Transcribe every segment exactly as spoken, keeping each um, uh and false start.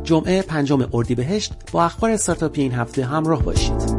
جمعه پنجم اردیبهشت با اخبار استارتاپی این هفته همراه باشید.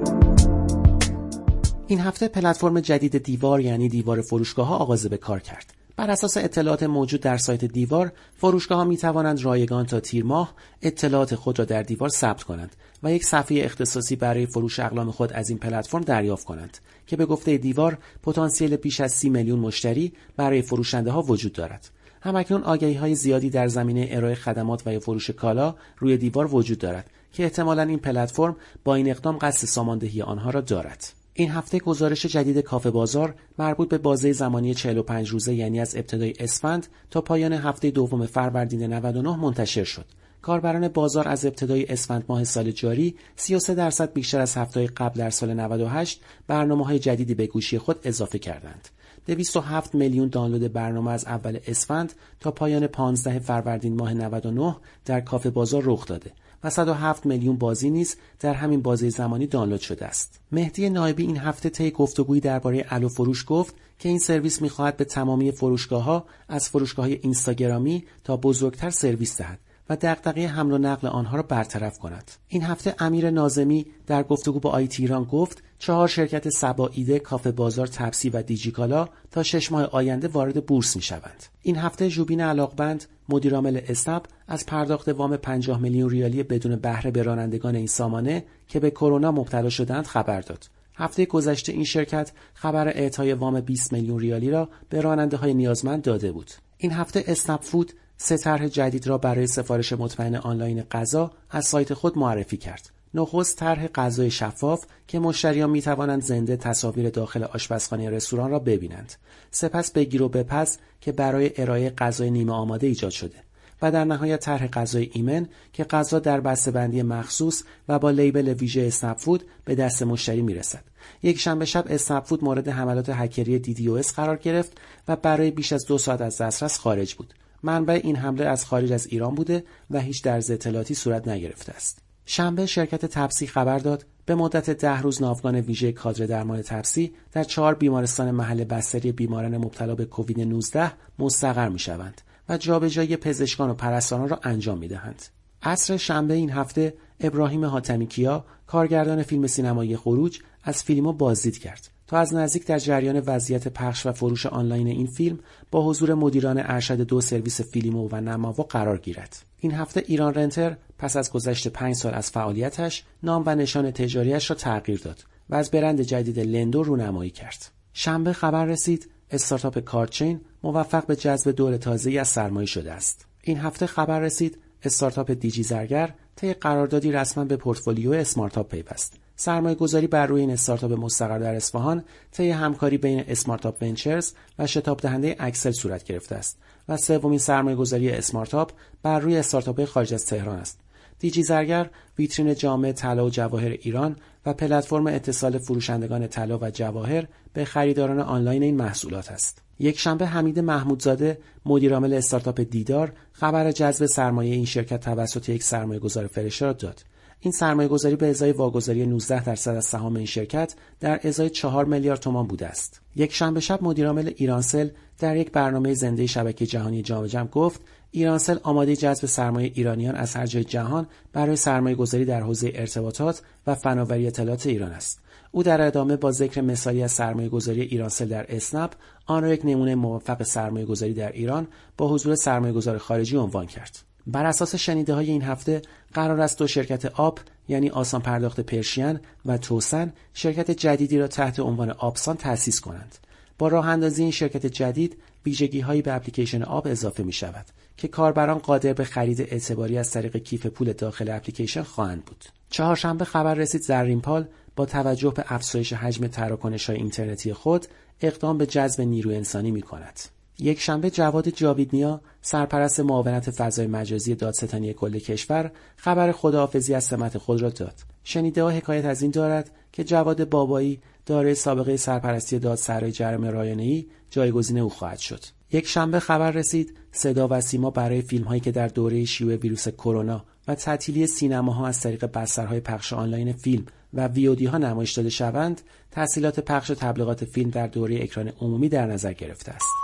این هفته پلتفرم جدید دیوار یعنی دیوار فروشگاه‌ها آغاز به کار کرد. بر اساس اطلاعات موجود در سایت دیوار، فروشگاه‌ها می‌توانند رایگان تا تیر ماه اطلاعات خود را در دیوار ثبت کنند و یک صفحه اختصاصی برای فروش اقلام خود از این پلتفرم دریافت کنند که به گفته دیوار پتانسیل بیش از سی میلیون مشتری برای فروشنده‌ها وجود دارد. همکنون آگهی‌های زیادی در زمینه ارائه خدمات و یا فروش کالا روی دیوار وجود دارد که احتمالاً این پلتفرم با این اقدام قصد ساماندهی آنها را دارد. این هفته گزارش جدید کافه بازار مربوط به بازه زمانی چهل و پنج روزه یعنی از ابتدای اسفند تا پایان هفته دوم فروردین نود و نه منتشر شد. کاربران بازار از ابتدای اسفند ماه سال جاری سی و سه درصد بیشتر از هفته‌های قبل در سال نود و هشت برنامه‌های جدیدی به گوشی خود اضافه کردند. دویست و هفت میلیون دانلود برنامه از اول اسفند تا پایان پانزده فروردین ماه نود و نه در کافه بازار رخ داده و صد و هفت میلیون بازی نیز در همین بازه زمانی دانلود شده است. مهدی نایبی این هفته طی گفتگویی درباره الو فروش گفت که این سرویس می‌خواهد به تمامی فروشگاه‌ها از فروشگاه‌های اینستاگرامی تا بزرگتر سرویس دهد و دغدغه حمل و نقل آنها را برطرف کند. این هفته امیر ناظمی در گفتگو با آیتی ایران گفت چهار شرکت سبا ایده، کافه بازار، تپسی و دیجیکالا تا شش ماه آینده وارد بورس می‌شوند. این هفته ژوبین علاقبند مدیرعامل اسنپ از پرداخت وام پنجاه میلیون ریالی بدون بهره به رانندگان این سامانه که به کرونا مبتلا شدند خبر داد. هفته گذشته این شرکت خبر اعطای وام بیست میلیون ریالی را به راننده‌های نیازمند داده بود. این هفته اسنپ فود سه طرح جدید را برای سفارش مطمئن آنلاین غذا از سایت خود معرفی کرد. نخست طرح غذای شفاف که مشتریان می‌توانند زنده تصاویر داخل آشپزخانه رستوران را ببینند. سپس بگیر و بپز که برای ارائه غذای نیمه آماده ایجاد شده و در نهایت طرح غذای ایمن که غذا در بسته‌بندی مخصوص و با لیبل ویژه اسنپ فود به دست مشتری میرسد. یک شنبه شب اسنپ فود مورد حملات هکری دی دی او اس قرار گرفت و برای بیش از دو ساعت از دسترس خارج بود. منبع این حمله از خارج از ایران بوده و هیچ درز اطلاعاتی صورت نگرفته است. شنبه شرکت تپسی خبر داد به مدت ده روز ناوگان ویژه کادر درمان تپسی در چهار بیمارستان محل بستری بیماران مبتلا به کووید نوزده مستقر می‌شوند و جابجایی پزشکان و پرستاران را انجام می‌دهند. عصر شنبه این هفته ابراهیم حاتمی کیا کارگردان فیلم سینمایی خروج از فیلمو بازدید کرد تا از نزدیک در جریان وضعیت پخش و فروش آنلاین این فیلم با حضور مدیران ارشد دو سرویس فیلمو و نماوا قرار گیرد. این هفته ایران رنتر پس از گذشت پنج سال از فعالیتش نام و نشان تجاریش را تغییر داد و از برند جدید لندو رونمایی کرد. شنبه خبر رسید استارتاپ کارچین موفق به جذب دور تازه‌ای از سرمایه شده است. این هفته خبر رسید استارتاپ دیجی زرگر طی قراردادی رسما به پورتفولیو اسمارتاپ پیوست. سرمایه‌گذاری بر روی این استارتاپ مستقر در اصفهان طی همکاری بین اسمارتاپ ونچرز و شتاب دهنده اکسل صورت گرفته است و سومین سرمایه‌گذاری اسمارتاپ بر روی استارتاپ‌های خارج از تهران است. دیجی زرگر ویترین جامع طلا و جواهر ایران و پلتفرم اتصال فروشندگان طلا و جواهر به خریداران آنلاین این محصولات است. یک شنبه حمید محمودزاده مدیرعامل استارتاپ دیدار خبر جذب سرمایه این شرکت توسط یک سرمایه‌گذار فرشته را داد. این سرمایه‌گذاری به ازای واگذاری نوزده درصد از سهام این شرکت در ازای چهار میلیارد تومان بوده است. یک شنبه شب مدیرعامل ایرانسل در یک برنامه زنده شبکه جهانی جام جم گفت ایرانسل آماده جذب سرمایه ایرانیان از هر جای جهان برای سرمایه‌گذاری در حوزه ارتباطات و فناوری اطلاعات ایران است. او در ادامه با ذکر مثالی از سرمایه‌گذاری ایرانسل در اسنپ آن را یک نمونه موفق سرمایه‌گذاری در ایران با حضور سرمایه‌گذار خارجی عنوان کرد. بر اساس شنیده‌های این هفته قرار است دو شرکت آپ یعنی آسان پرداخت پرشین و توسن شرکت جدیدی را تحت عنوان آپسان تأسیس کنند. با راه اندازی این شرکت جدید ویژگی‌هایی به اپلیکیشن آپ اضافه می‌شود که کاربران قادر به خرید اعتباری از طریق کیف پول داخل اپلیکیشن خواهند بود. چهارشنبه خبر رسید زرینپال با توجه به افزایش حجم تراکنش‌های اینترنتی خود اقدام به جذب نیروی انسانی می‌کند. یک شنبه جواد جاویدنیا سرپرست معاونت فضای مجازی دادستانی کل کشور خبر خداحافظی از سمت خود را داد. شنیده‌ها حکایت از این دارد که جواد بابایی دارای سابقه سرپرستی دادسرای جرم رایانه‌ای جایگزین او خواهد شد. یک شنبه خبر رسید صدا و سیما برای فیلم‌هایی که در دوره شیوع ویروس کرونا و تعطیلی سینماها از طریق بسترهای پخش آنلاین فیلم و ویودی‌ها نمایش داده شوند، تسهیلات پخش و تبلیغات فیلم در دوره اکران عمومی در نظر گرفته است.